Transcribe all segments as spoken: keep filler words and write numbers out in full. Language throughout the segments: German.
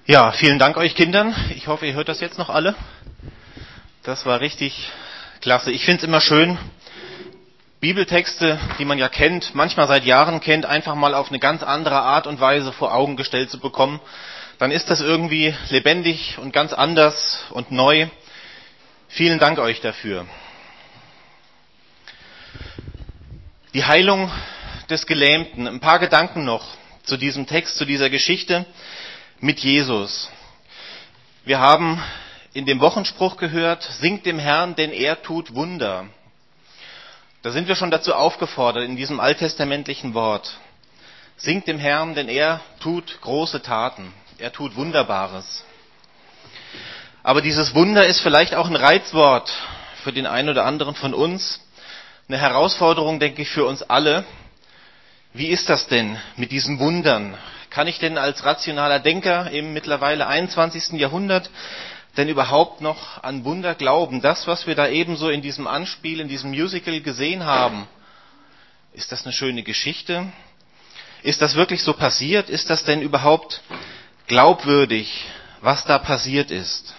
Ja, vielen Dank euch Kindern. Ich hoffe, ihr hört das jetzt noch alle. Das war richtig klasse. Ich finde es immer schön, Bibeltexte, die man ja kennt, manchmal seit Jahren kennt, einfach mal auf eine ganz andere Art und Weise vor Augen gestellt zu bekommen. Dann ist das irgendwie lebendig und ganz anders und neu. Vielen Dank euch dafür. Die Heilung des Gelähmten. Ein paar Gedanken noch zu diesem Text, zu dieser Geschichte mit Jesus. Wir haben in dem Wochenspruch gehört, singt dem Herrn, denn er tut Wunder. Da sind wir schon dazu aufgefordert in diesem alttestamentlichen Wort. Singt dem Herrn, denn er tut große Taten. Er tut Wunderbares. Aber dieses Wunder ist vielleicht auch ein Reizwort für den einen oder anderen von uns. Eine Herausforderung, denke ich, für uns alle. Wie ist das denn mit diesen Wundern? Kann ich denn als rationaler Denker im mittlerweile einundzwanzigsten Jahrhundert denn überhaupt noch an Wunder glauben? Das, was wir da eben so in diesem Anspiel, in diesem Musical gesehen haben, ist das eine schöne Geschichte? Ist das wirklich so passiert? Ist das denn überhaupt glaubwürdig, was da passiert ist?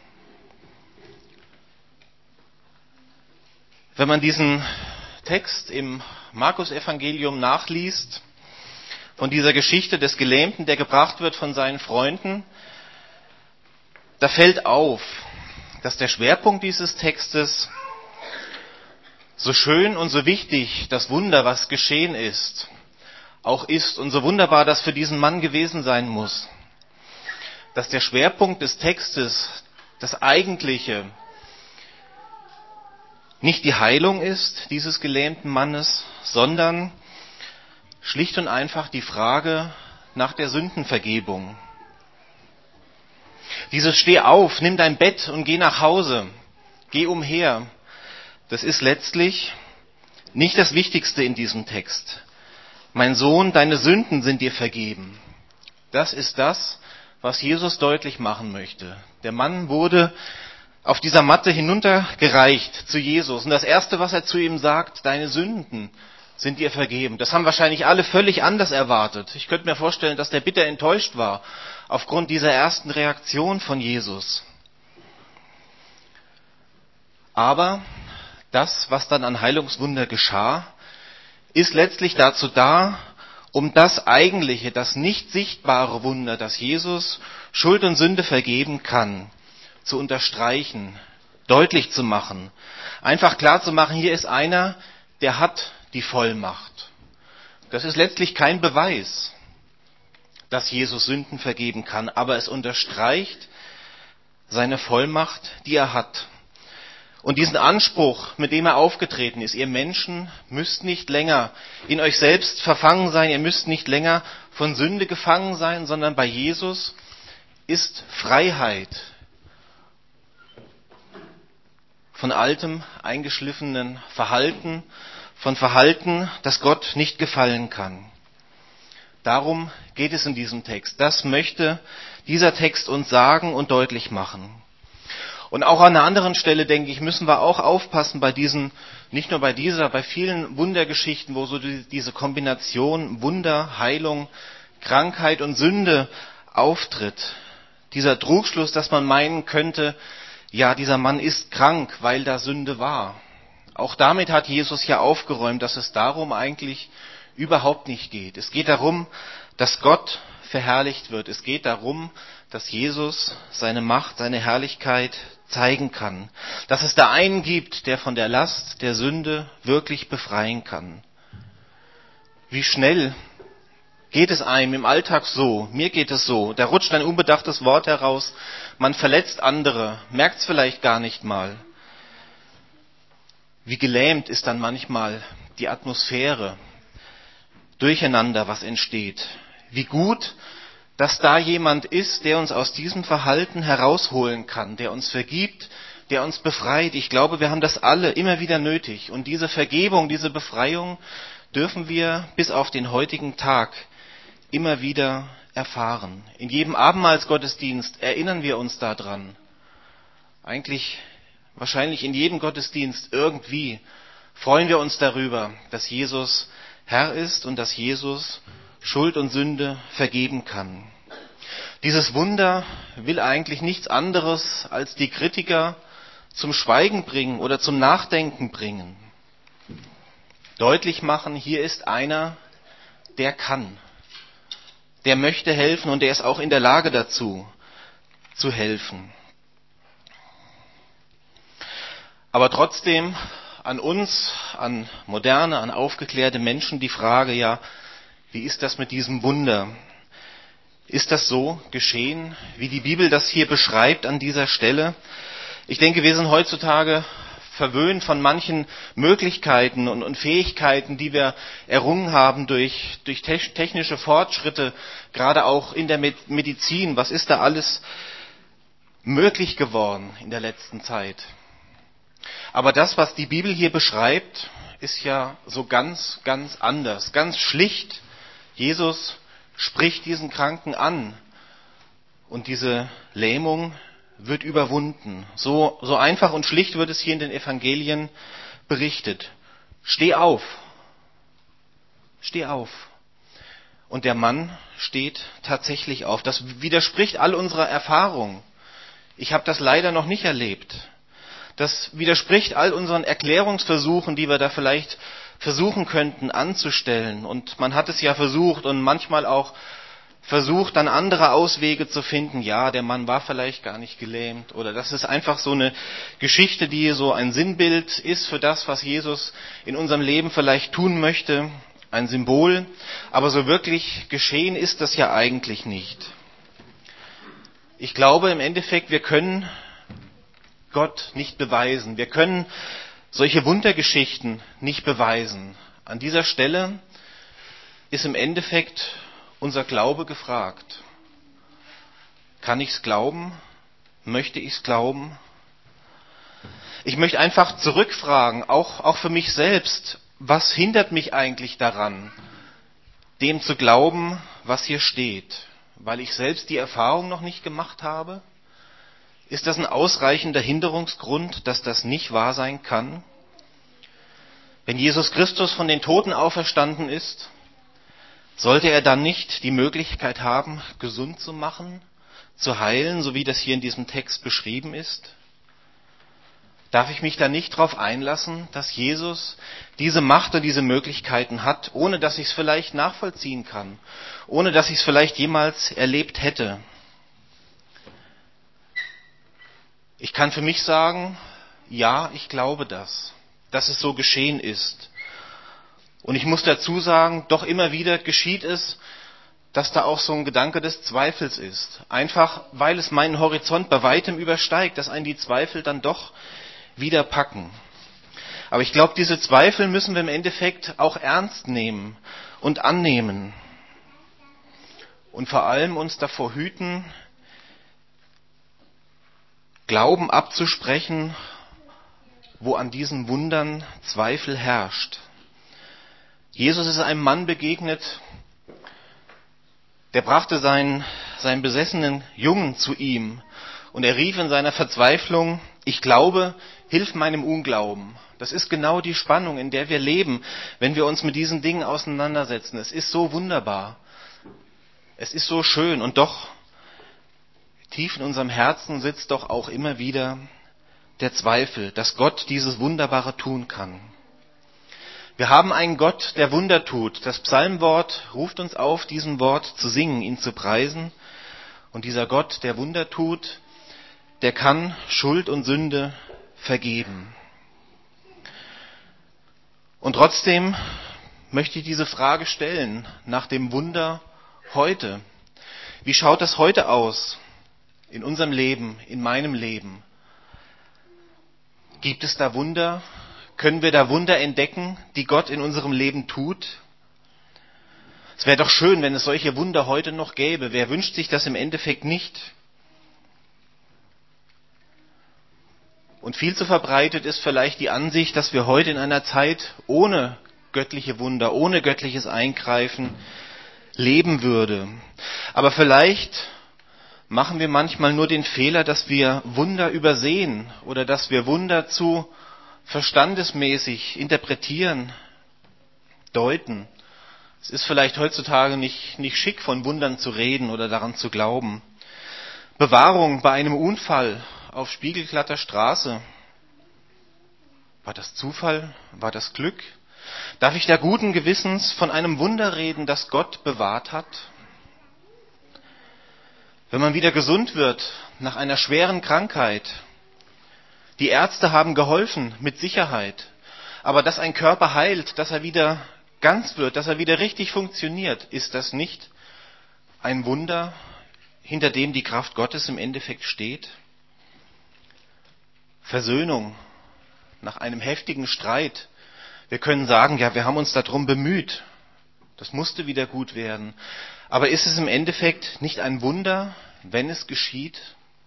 Wenn man diesen Text im Markus-Evangelium nachliest, von dieser Geschichte des Gelähmten, der gebracht wird von seinen Freunden, da fällt auf, dass der Schwerpunkt dieses Textes, so schön und so wichtig das Wunder, was geschehen ist, auch ist und so wunderbar das für diesen Mann gewesen sein muss, dass der Schwerpunkt des Textes, das Eigentliche, nicht die Heilung ist dieses gelähmten Mannes, sondern schlicht und einfach die Frage nach der Sündenvergebung. Dieses Steh auf, nimm dein Bett und geh nach Hause, geh umher, das ist letztlich nicht das Wichtigste in diesem Text. Mein Sohn, deine Sünden sind dir vergeben. Das ist das, was Jesus deutlich machen möchte. Der Mann wurde auf dieser Matte hinuntergereicht zu Jesus. Und das Erste, was er zu ihm sagt, deine Sünden sind dir vergeben. Das haben wahrscheinlich alle völlig anders erwartet. Ich könnte mir vorstellen, dass der bitter enttäuscht war aufgrund dieser ersten Reaktion von Jesus. Aber das, was dann an Heilungswunder geschah, ist letztlich dazu da, um das eigentliche, das nicht sichtbare Wunder, dass Jesus Schuld und Sünde vergeben kann, zu unterstreichen, deutlich zu machen. Einfach klar zu machen, hier ist einer, der hat die Vollmacht. Das ist letztlich kein Beweis, dass Jesus Sünden vergeben kann, aber es unterstreicht seine Vollmacht, die er hat. Und diesen Anspruch, mit dem er aufgetreten ist, ihr Menschen müsst nicht länger in euch selbst verfangen sein, ihr müsst nicht länger von Sünde gefangen sein, sondern bei Jesus ist Freiheit von altem, eingeschliffenen Verhalten, von Verhalten, das Gott nicht gefallen kann. Darum geht es in diesem Text. Das möchte dieser Text uns sagen und deutlich machen. Und auch an einer anderen Stelle, denke ich, müssen wir auch aufpassen bei diesen, nicht nur bei dieser, bei vielen Wundergeschichten, wo so diese Kombination Wunder, Heilung, Krankheit und Sünde auftritt. Dieser Trugschluss, dass man meinen könnte, ja, dieser Mann ist krank, weil da Sünde war. Auch damit hat Jesus ja aufgeräumt, dass es darum eigentlich überhaupt nicht geht. Es geht darum, dass Gott verherrlicht wird. Es geht darum, dass Jesus seine Macht, seine Herrlichkeit zeigen kann. Dass es da einen gibt, der von der Last der Sünde wirklich befreien kann. Wie schnell geht es einem im Alltag so? Mir geht es so. Da rutscht ein unbedachtes Wort heraus. Man verletzt andere, merkt es vielleicht gar nicht mal. Wie gelähmt ist dann manchmal die Atmosphäre, Durcheinander, was entsteht. Wie gut, dass da jemand ist, der uns aus diesem Verhalten herausholen kann, der uns vergibt, der uns befreit. Ich glaube, wir haben das alle immer wieder nötig. Und diese Vergebung, diese Befreiung dürfen wir bis auf den heutigen Tag immer wieder erfahren. In jedem Abendmahlsgottesdienst erinnern wir uns daran. Eigentlich wahrscheinlich in jedem Gottesdienst irgendwie freuen wir uns darüber, dass Jesus Herr ist und dass Jesus Schuld und Sünde vergeben kann. Dieses Wunder will eigentlich nichts anderes als die Kritiker zum Schweigen bringen oder zum Nachdenken bringen. Deutlich machen, hier ist einer, der kann, der möchte helfen und der ist auch in der Lage dazu, zu helfen. Aber trotzdem an uns, an moderne, an aufgeklärte Menschen die Frage, ja, wie ist das mit diesem Wunder? Ist das so geschehen, wie die Bibel das hier beschreibt an dieser Stelle? Ich denke, wir sind heutzutage verwöhnt von manchen Möglichkeiten und, und Fähigkeiten, die wir errungen haben durch, durch technische Fortschritte, gerade auch in der Medizin. Was ist da alles möglich geworden in der letzten Zeit? Aber das, was die Bibel hier beschreibt, ist ja so ganz, ganz anders, ganz schlicht. Jesus spricht diesen Kranken an und diese Lähmung wird überwunden. So, so einfach und schlicht wird es hier in den Evangelien berichtet. Steh auf. Steh auf. Und der Mann steht tatsächlich auf. Das widerspricht all unserer Erfahrung. Ich habe das leider noch nicht erlebt. Das widerspricht all unseren Erklärungsversuchen, die wir da vielleicht versuchen könnten anzustellen. Und man hat es ja versucht und manchmal auch versucht, dann andere Auswege zu finden. Ja, der Mann war vielleicht gar nicht gelähmt. Oder das ist einfach so eine Geschichte, die so ein Sinnbild ist für das, was Jesus in unserem Leben vielleicht tun möchte. Ein Symbol. Aber so wirklich geschehen ist das ja eigentlich nicht. Ich glaube im Endeffekt, wir können Gott nicht beweisen. Wir können solche Wundergeschichten nicht beweisen. An dieser Stelle ist im Endeffekt unser Glaube gefragt. Kann ich es glauben? Möchte ich es glauben? Ich möchte einfach zurückfragen, auch, auch für mich selbst, was hindert mich eigentlich daran, dem zu glauben, was hier steht? Weil ich selbst die Erfahrung noch nicht gemacht habe? Ist das ein ausreichender Hinderungsgrund, dass das nicht wahr sein kann? Wenn Jesus Christus von den Toten auferstanden ist, sollte er dann nicht die Möglichkeit haben, gesund zu machen, zu heilen, so wie das hier in diesem Text beschrieben ist? Darf ich mich da nicht darauf einlassen, dass Jesus diese Macht und diese Möglichkeiten hat, ohne dass ich es vielleicht nachvollziehen kann, ohne dass ich es vielleicht jemals erlebt hätte? Ich kann für mich sagen, ja, ich glaube das, dass es so geschehen ist. Und ich muss dazu sagen, doch immer wieder geschieht es, dass da auch so ein Gedanke des Zweifels ist. Einfach, weil es meinen Horizont bei weitem übersteigt, dass einen die Zweifel dann doch wieder packen. Aber ich glaube, diese Zweifel müssen wir im Endeffekt auch ernst nehmen und annehmen. Und vor allem uns davor hüten, Glauben abzusprechen, wo an diesen Wundern Zweifel herrscht. Jesus ist einem Mann begegnet, der brachte seinen, seinen besessenen Jungen zu ihm und er rief in seiner Verzweiflung, ich glaube, hilf meinem Unglauben. Das ist genau die Spannung, in der wir leben, wenn wir uns mit diesen Dingen auseinandersetzen. Es ist so wunderbar, es ist so schön und doch, tief in unserem Herzen sitzt doch auch immer wieder der Zweifel, dass Gott dieses Wunderbare tun kann. Wir haben einen Gott, der Wunder tut. Das Psalmwort ruft uns auf, diesem Wort zu singen, ihn zu preisen. Und dieser Gott, der Wunder tut, der kann Schuld und Sünde vergeben. Und trotzdem möchte ich diese Frage stellen nach dem Wunder heute. Wie schaut das heute aus in unserem Leben, in meinem Leben? Gibt es da Wunder? Können wir da Wunder entdecken, die Gott in unserem Leben tut? Es wäre doch schön, wenn es solche Wunder heute noch gäbe. Wer wünscht sich das im Endeffekt nicht? Und viel zu verbreitet ist vielleicht die Ansicht, dass wir heute in einer Zeit ohne göttliche Wunder, ohne göttliches Eingreifen leben würden. Aber vielleicht machen wir manchmal nur den Fehler, dass wir Wunder übersehen oder dass wir Wunder zu verstandesmäßig interpretieren, deuten. Es ist vielleicht heutzutage nicht, nicht schick, von Wundern zu reden oder daran zu glauben. Bewahrung bei einem Unfall auf spiegelglatter Straße. War das Zufall? War das Glück? Darf ich da guten Gewissens von einem Wunder reden, das Gott bewahrt hat? Wenn man wieder gesund wird nach einer schweren Krankheit, die Ärzte haben geholfen, mit Sicherheit, aber dass ein Körper heilt, dass er wieder ganz wird, dass er wieder richtig funktioniert, ist das nicht ein Wunder, hinter dem die Kraft Gottes im Endeffekt steht? Versöhnung nach einem heftigen Streit. Wir können sagen, ja, wir haben uns darum bemüht. Das musste wieder gut werden. Aber ist es im Endeffekt nicht ein Wunder, wenn es geschieht?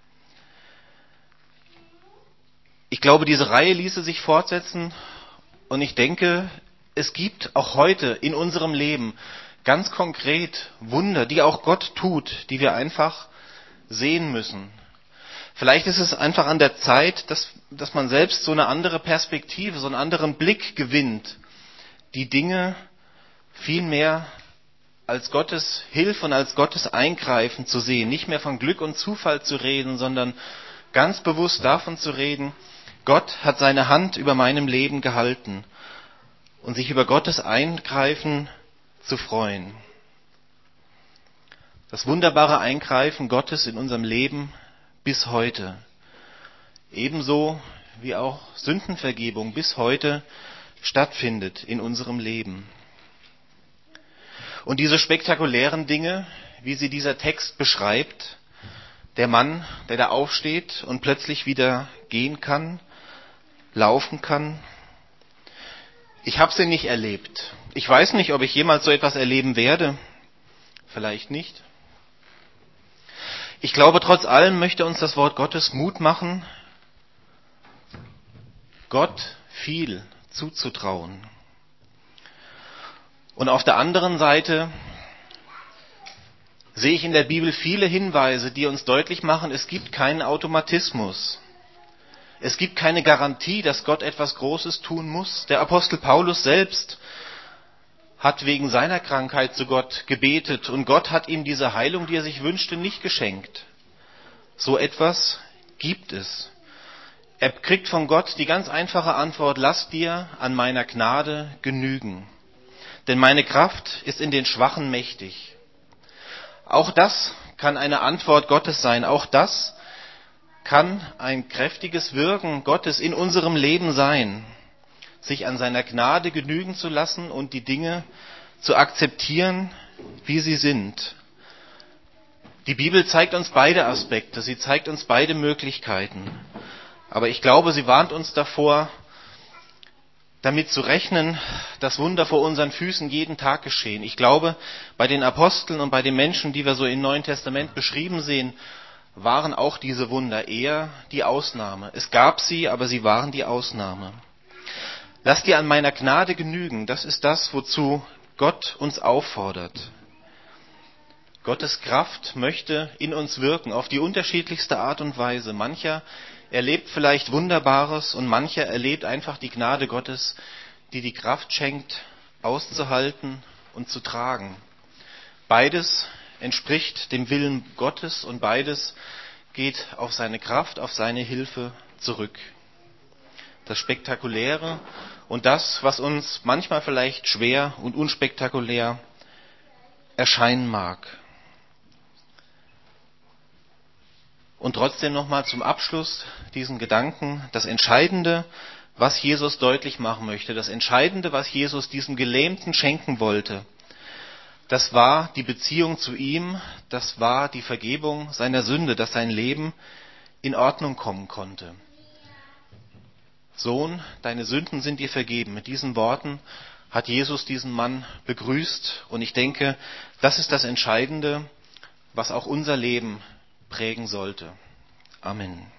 Ich glaube, diese Reihe ließe sich fortsetzen und ich denke, es gibt auch heute in unserem Leben ganz konkret Wunder, die auch Gott tut, die wir einfach sehen müssen. Vielleicht ist es einfach an der Zeit, dass, dass man selbst so eine andere Perspektive, so einen anderen Blick gewinnt, die Dinge viel mehr als Gottes Hilfe und als Gottes Eingreifen zu sehen, nicht mehr von Glück und Zufall zu reden, sondern ganz bewusst davon zu reden, Gott hat seine Hand über meinem Leben gehalten und sich über Gottes Eingreifen zu freuen. Das wunderbare Eingreifen Gottes in unserem Leben bis heute. Ebenso wie auch Sündenvergebung bis heute stattfindet in unserem Leben. Und diese spektakulären Dinge, wie sie dieser Text beschreibt, der Mann, der da aufsteht und plötzlich wieder gehen kann, laufen kann. Ich habe sie nicht erlebt. Ich weiß nicht, ob ich jemals so etwas erleben werde. Vielleicht nicht. Ich glaube, trotz allem möchte uns das Wort Gottes Mut machen, Gott viel zuzutrauen. Und auf der anderen Seite sehe ich in der Bibel viele Hinweise, die uns deutlich machen, es gibt keinen Automatismus. Es gibt keine Garantie, dass Gott etwas Großes tun muss. Der Apostel Paulus selbst hat wegen seiner Krankheit zu Gott gebetet und Gott hat ihm diese Heilung, die er sich wünschte, nicht geschenkt. So etwas gibt es. Er kriegt von Gott die ganz einfache Antwort, lass dir an meiner Gnade genügen. Denn meine Kraft ist in den Schwachen mächtig. Auch das kann eine Antwort Gottes sein. Auch das kann ein kräftiges Wirken Gottes in unserem Leben sein. Sich an seiner Gnade genügen zu lassen und die Dinge zu akzeptieren, wie sie sind. Die Bibel zeigt uns beide Aspekte, sie zeigt uns beide Möglichkeiten. Aber ich glaube, sie warnt uns davor, damit zu rechnen, dass Wunder vor unseren Füßen jeden Tag geschehen. Ich glaube, bei den Aposteln und bei den Menschen, die wir so im Neuen Testament beschrieben sehen, waren auch diese Wunder eher die Ausnahme. Es gab sie, aber sie waren die Ausnahme. Lass dir an meiner Gnade genügen, das ist das, wozu Gott uns auffordert. Gottes Kraft möchte in uns wirken, auf die unterschiedlichste Art und Weise. Mancher erlebt vielleicht Wunderbares und mancher erlebt einfach die Gnade Gottes, die die Kraft schenkt, auszuhalten und zu tragen. Beides entspricht dem Willen Gottes und beides geht auf seine Kraft, auf seine Hilfe zurück. Das Spektakuläre und das, was uns manchmal vielleicht schwer und unspektakulär erscheinen mag. Und trotzdem nochmal zum Abschluss diesen Gedanken, das Entscheidende, was Jesus deutlich machen möchte, das Entscheidende, was Jesus diesem Gelähmten schenken wollte, das war die Beziehung zu ihm, das war die Vergebung seiner Sünde, dass sein Leben in Ordnung kommen konnte. Sohn, deine Sünden sind dir vergeben. Mit diesen Worten hat Jesus diesen Mann begrüßt und ich denke, das ist das Entscheidende, was auch unser Leben prägen sollte. Amen.